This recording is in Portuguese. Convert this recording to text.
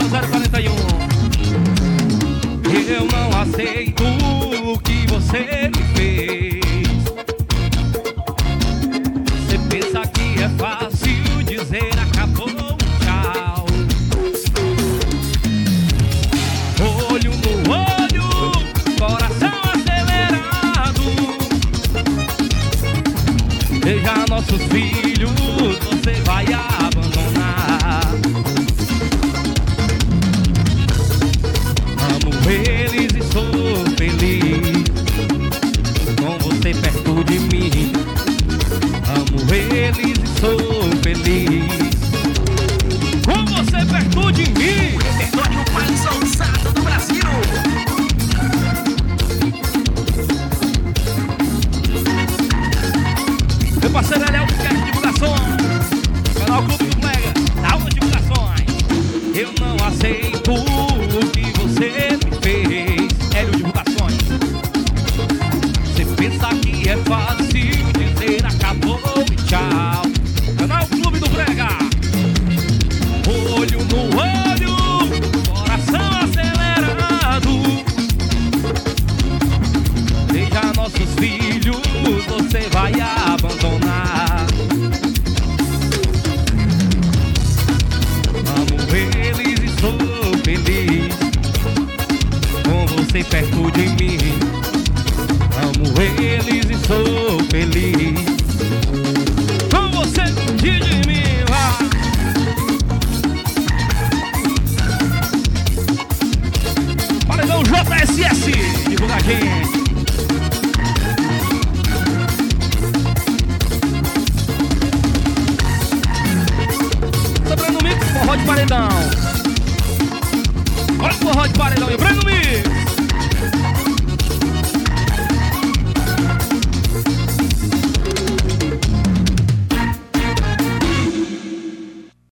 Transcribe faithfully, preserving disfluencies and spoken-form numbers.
zero quarenta e um. Eu não aceito o que você me fez. Você pensa que é fácil dizer acabou, tchau. Olho no olho, coração acelerado. Veja nossos filhos, você vai abandonar. Amo eles e sou feliz com você perto de mim. Amo eles e sou feliz com você perto de mim. O repertório mais ousado do Brasil. Meu parceiro Eliel do Quer Divulgações, canal Clube do Colega, dá umas divulgações. Eu não aceito o que você me fez. Hélio Divulgações. Você pensa que é fácil dizer acabou e tchau. Canal Clube do Brega. Olho no olho, coração acelerado. Veja nossos filhos, você vai abandonar. Amo eles e sou feliz com você perto de mim. Amo eles e sou feliz com você perto de mim. Vai. Paredão J S S, divulga a gente. Sobrando mix, forró de paredão. Olha o forró de paredão e o Breno Mix.